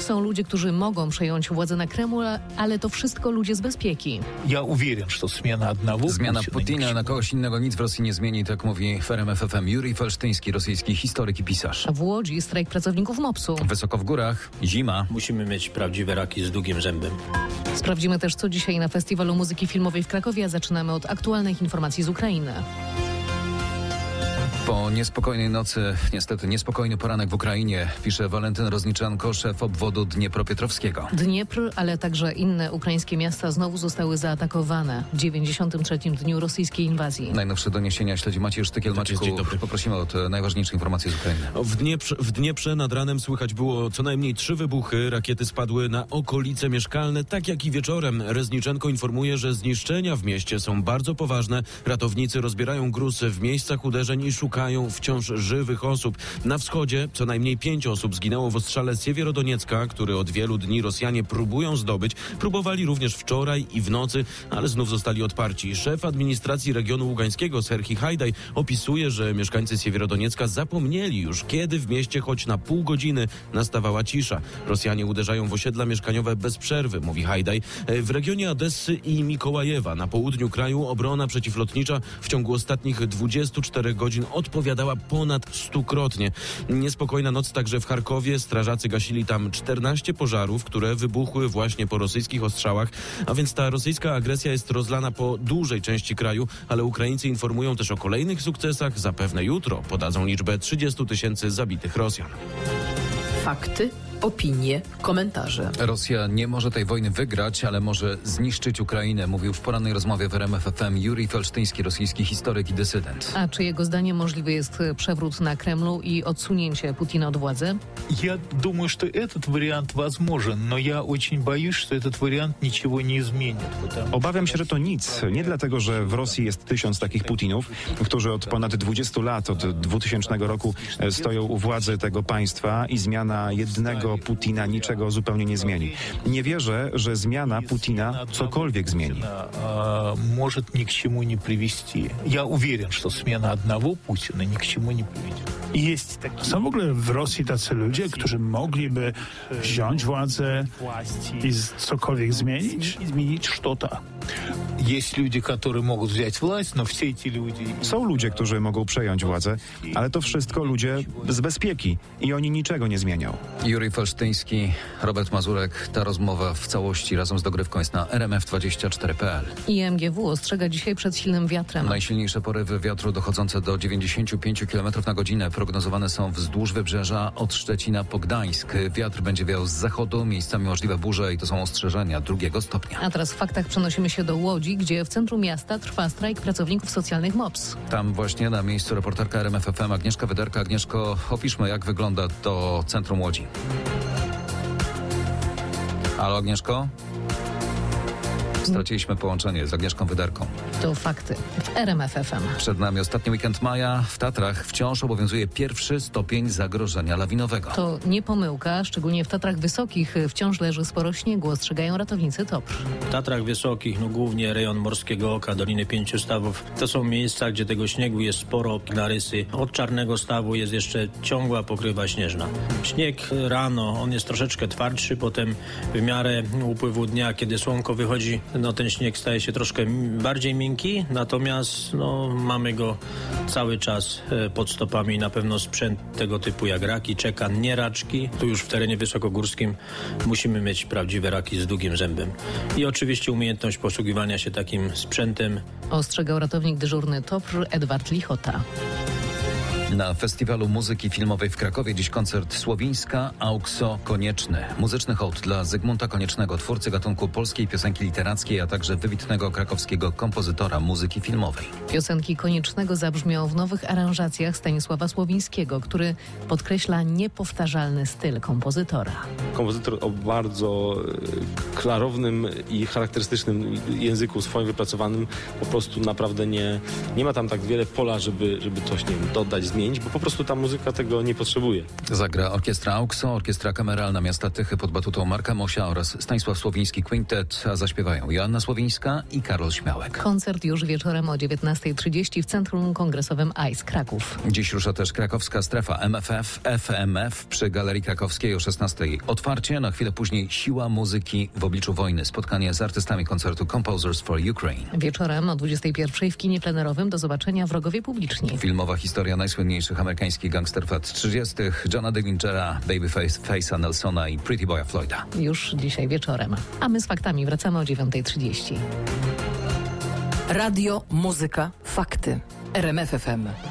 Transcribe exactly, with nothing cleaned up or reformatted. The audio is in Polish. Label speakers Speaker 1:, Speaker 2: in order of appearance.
Speaker 1: Są ludzie, którzy mogą przejąć władzę na Kremlu, ale to wszystko ludzie z bezpieki.
Speaker 2: Ja uwierzę, że zmiana одного
Speaker 3: Zmiana Putina na kogoś innego nic w Rosji nie zmieni, tak mówi w R M F F M Jurij Felsztyński, rosyjski historyk i pisarz.
Speaker 1: W Łodzi strajk pracowników mopsu.
Speaker 3: Wysoko w górach, zima.
Speaker 4: Musimy mieć prawdziwe raki z długim zębem.
Speaker 1: Sprawdzimy też, co dzisiaj na Festiwalu Muzyki Filmowej w Krakowie, a zaczynamy od aktualnych informacji z Ukrainy.
Speaker 3: Po niespokojnej nocy, niestety niespokojny poranek w Ukrainie, pisze Walentyn Rozniczanko, szef obwodu Dniepropietrowskiego.
Speaker 1: Dniepr, ale także inne ukraińskie miasta znowu zostały zaatakowane w dziewięćdziesiątym trzecim dniu rosyjskiej inwazji.
Speaker 3: Najnowsze doniesienia śledzi Maciej Sztykiel. Maciejku, poprosimy o te najważniejsze informacje z Ukrainy.
Speaker 5: W Dnieprze, w Dnieprze nad ranem słychać było co najmniej trzy wybuchy. Rakiety spadły na okolice mieszkalne, tak jak i wieczorem. Rezniczenko informuje, że zniszczenia w mieście są bardzo poważne. Ratownicy rozbierają gruz w miejscach uderzeń i szukają wciąż żywych osób. Na wschodzie co najmniej pięć osób zginęło w ostrzale Siewierodoniecka, który od wielu dni Rosjanie próbują zdobyć. Próbowali również wczoraj i w nocy, ale znów zostali odparci. Szef administracji regionu ługańskiego Serhii Hajdaj opisuje, że mieszkańcy Siewierodoniecka zapomnieli już, kiedy w mieście choć na pół godziny nastawała cisza. Rosjanie uderzają w osiedla mieszkaniowe bez przerwy, mówi Hajdaj. W regionie Odessy i Mikołajewa na południu kraju obrona przeciwlotnicza w ciągu ostatnich dwudziestu czterech godzin odpowiadała ponad stukrotnie. Niespokojna noc także w Charkowie. Strażacy gasili tam czternaście pożarów, które wybuchły właśnie po rosyjskich ostrzałach, a więc ta rosyjska agresja jest rozlana po dużej części kraju, ale Ukraińcy informują też o kolejnych sukcesach. Zapewne jutro podadzą liczbę trzydziestu tysięcy zabitych Rosjan.
Speaker 6: Fakty, opinie, komentarze.
Speaker 3: Rosja nie może tej wojny wygrać, ale może zniszczyć Ukrainę, mówił w porannej rozmowie w R M F F M Jurij Felsztyński, rosyjski historyk i dysydent.
Speaker 1: A czy jego zdaniem możliwy jest przewrót na Kremlu i odsunięcie Putina od władzy?
Speaker 2: Я думаю, что этот вариант возможен, но я очень боюсь, что этот вариант ничего не изменит.
Speaker 7: Obawiam się, że to nic. Nie dlatego, że w Rosji jest tysiąc takich Putinów, którzy od ponad dwudziestu lat, od dwutysięcznego roku stoją u władzy tego państwa i zmiana jednego Putina niczego zupełnie nie zmieni. Nie wierzę, że zmiana Putina cokolwiek zmieni.
Speaker 2: Może ни к чему не привести. Я уверен, что смена одного Путина ни к чему не приведет.
Speaker 8: Jest taki... Są w ogóle w Rosji tacy ludzie, którzy mogliby wziąć władzę i cokolwiek zmienić?
Speaker 2: Zmienić что-то. Есть люди, которые могут взять власть, но все эти люди...
Speaker 7: Są ludzie, którzy mogą przejąć władzę, ale to wszystko ludzie z bezpieki i oni niczego nie zmienią.
Speaker 3: Jurij Felsztyński, Robert Mazurek. Ta rozmowa w całości razem z dogrywką jest na R M F dwadzieścia cztery kropka p l.
Speaker 1: I M G W ostrzega dzisiaj przed silnym wiatrem.
Speaker 3: Najsilniejsze porywy wiatru dochodzące do dziewięćdziesięciu pięciu kilometrów na godzinę prognozowane są wzdłuż wybrzeża od Szczecina po Gdańsk. Wiatr będzie wiał z zachodu, miejscami możliwe burze i to są ostrzeżenia drugiego stopnia.
Speaker 1: A teraz w faktach przenosimy się do Łodzi, gdzie w centrum miasta trwa strajk pracowników socjalnych MOPS.
Speaker 3: Tam właśnie na miejscu reporterka R M F F M Agnieszka Wyderka. Agnieszko, opiszmy, jak wygląda to centrum Łodzi. Halo, Agnieszko? Straciliśmy połączenie z Agnieszką Wyderką.
Speaker 1: To fakty w R M F F M.
Speaker 3: Przed nami ostatni weekend maja. W Tatrach wciąż obowiązuje pierwszy stopień zagrożenia lawinowego.
Speaker 1: To nie pomyłka, szczególnie w Tatrach Wysokich wciąż leży sporo śniegu, ostrzegają ratownicy Topr.
Speaker 4: W Tatrach Wysokich, no głównie rejon Morskiego Oka, Doliny Pięciu Stawów, to są miejsca, gdzie tego śniegu jest sporo, narysy. Od Czarnego Stawu jest jeszcze ciągła pokrywa śnieżna. Śnieg rano, on jest troszeczkę twardszy, potem w miarę upływu dnia, kiedy słonko wychodzi, no ten śnieg staje się troszkę bardziej miękki, natomiast no, mamy go cały czas pod stopami. Na pewno sprzęt tego typu jak raki czeka, nie raczki. Tu już w terenie wysokogórskim musimy mieć prawdziwe raki z długim zębem. I oczywiście umiejętność posługiwania się takim sprzętem.
Speaker 1: Ostrzegał ratownik dyżurny Topr Edward Lichota.
Speaker 3: Na Festiwalu Muzyki Filmowej w Krakowie dziś koncert Słowińska Aukso Konieczny. Muzyczny hołd dla Zygmunta Koniecznego, twórcy gatunku polskiej piosenki literackiej, a także wybitnego krakowskiego kompozytora muzyki filmowej.
Speaker 1: Piosenki Koniecznego zabrzmią w nowych aranżacjach Stanisława Słowińskiego, który podkreśla niepowtarzalny styl kompozytora.
Speaker 9: Kompozytor o bardzo klarownym i charakterystycznym języku swoim wypracowanym. Po prostu naprawdę nie, nie ma tam tak wiele pola, żeby, żeby coś, nie wiem, dodać, zmienić. zmienić, bo po prostu ta muzyka tego nie potrzebuje.
Speaker 3: Zagra orkiestra AUKSO, orkiestra kameralna miasta Tychy pod batutą Marka Mosia oraz Stanisław Słowiński Quintet, a zaśpiewają Joanna Słowińska i Karol Śmiałek.
Speaker 1: Koncert już wieczorem o dziewiętnasta trzydzieści w Centrum Kongresowym I C E Kraków.
Speaker 3: Dziś rusza też krakowska strefa M F F, F M F przy Galerii Krakowskiej o szesnastej. Otwarcie, na chwilę później siła muzyki w obliczu wojny. Spotkanie z artystami koncertu Composers for Ukraine.
Speaker 1: Wieczorem o dwudziestej pierwszej w kinie plenerowym do zobaczenia Wrogowie Publiczni.
Speaker 3: Filmowa historia najsłynniejszych amerykańskich gangsterów lat trzydziestych. Johna Dillingera, Babyface'a Nelsona i Pretty Boya Floyda.
Speaker 1: Już dzisiaj wieczorem. A my z faktami wracamy o dziewiąta trzydzieści.
Speaker 6: Radio, muzyka, fakty. R M F F M.